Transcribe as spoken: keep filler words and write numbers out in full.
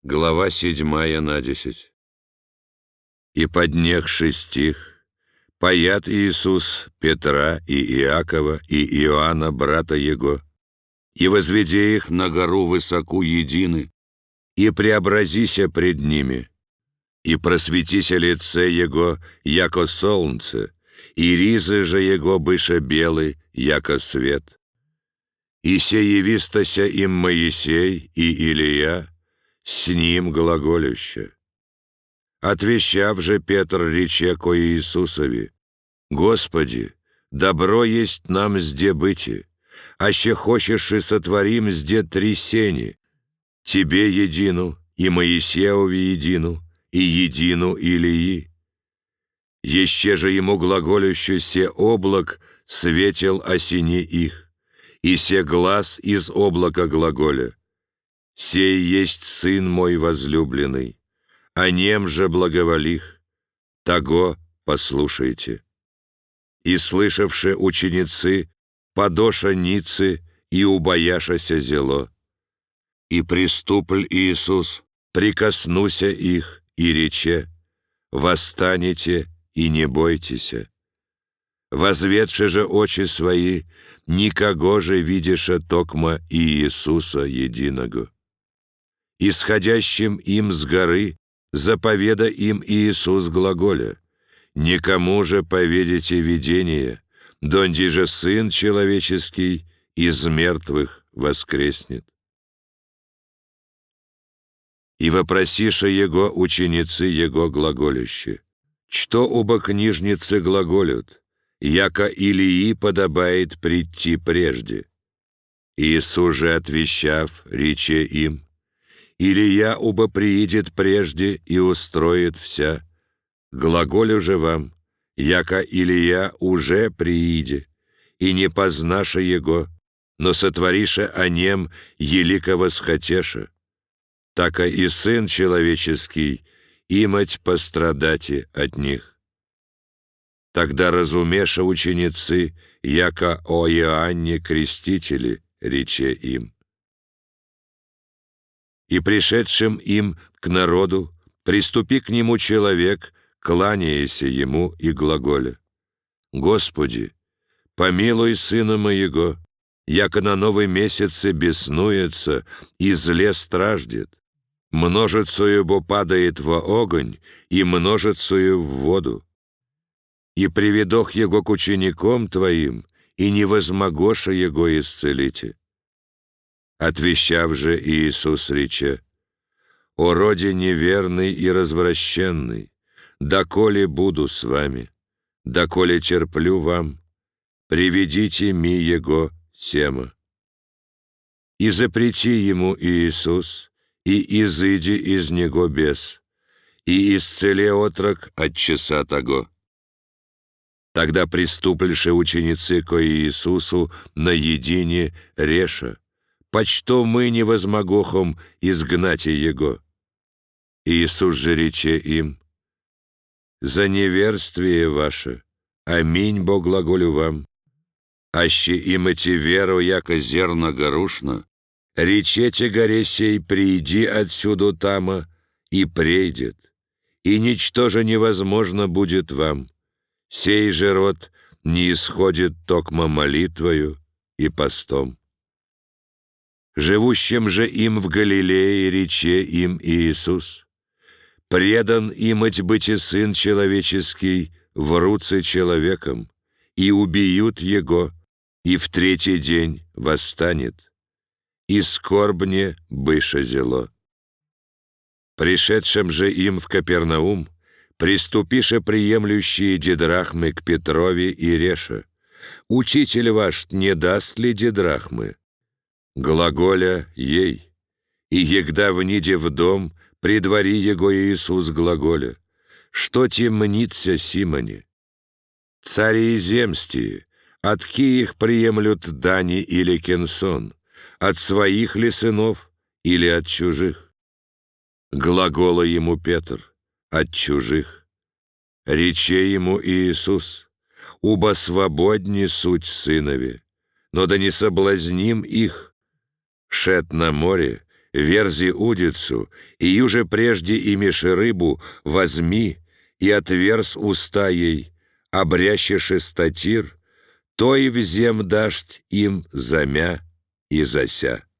Глава седьмая на десять. «И поднехший стих, паят Иисус Петра и Иакова и Иоанна, брата Его, и возведе их на гору высоку едины, и преобразися пред ними, и просветися лице Его, яко солнце, и ризы же Его быше белы, яко свет. И се явистася им Моисей и Илия, с ним глаголюще. Отвещав же Петр рече ко Иисусови: Господи, добро есть нам сде быти, аще хочешь и сотворим сде трясени, Тебе едину, и Моисееве едину, и едину Илии. Еще же ему глаголюще се облак светил осени их, и се глас из облака глаголя: «Сей есть Сын мой возлюбленный, о нем же благоволих, того послушайте». И слышавши ученицы, подоша ницы и убояшася зело. И приступль Иисус, прикоснуся их, и рече: «Восстанете и не бойтеся». Возведши же очи свои, никого же видиша токма Иисуса единого. Исходящим им с горы заповеда им Иисус глаголя: «Никому же поведите видение, донде же Сын Человеческий из мертвых воскреснет». И вопросиша Его ученицы Его глаголюще: «Что оба книжницы глаголют, яко Илии подобает прийти прежде?» Иисус же отвещав, рече им: «Илия оба приидет прежде и устроит вся. Глаголю же вам, яко Илия уже прииде, и не познаша его, но сотвориша о нем елико восхотеша. Така и Сын Человеческий имать пострадати от них». Тогда разумеша ученицы, яко о Иоанне Крестителе, рече им. И пришедшим им к народу, приступи к нему человек, кланяяся ему и глаголя: «Господи, помилуй сына моего, яко на новый месяце беснуется и зле страждет, множицею бо падает во огонь и множицею в воду. И приведох его к ученикам твоим, и не возмогоша его исцелите». Отвещав же Иисус рече: «О роде неверный и развращенный, доколе буду с вами, доколе терплю вам, приведите ми его сема». И запрети ему Иисус, и изыди из него бес, и исцеле отрок от часа того. Тогда приступльше ученицы ко Иисусу наедине реша: «Почто мы не возмогохом изгнать его?» Иисус же рече им: «За неверствие ваше, аминь бо глаголю вам, аще имате веру, яко зерно горушно, речете горе сей: прииди отсюда тама, и прейдет, и ничто же невозможно будет вам. Сей же род не исходит токмо молитвою и постом». Живущим же им в Галилее рече им Иисус: «Предан имать быть и Сын Человеческий в руце человеком, и убьют Его, и в третий день восстанет. И скорбне быше зело». Пришедшим же им в Капернаум, приступише приемлющие дидрахмы к Петрове и реша: «Учитель ваш не даст ли дидрахмы?» Глаголя ей, и егда вниде в дом, предвари его Иисус глаголя: «Что те мнится, Симоне? Цари земстии, от ки их приемлют дани или кенсон, от своих ли сынов или от чужих?» Глагола ему Петр: «От чужих». Рече ему Иисус: «Уба свободни суть сынови, но да не соблазним их. Шед на море, верзи удицу, и юже прежде имеши рыбу, возьми, и отверз уста ей, обрящеши статир, то и взем дашь им замя и зася.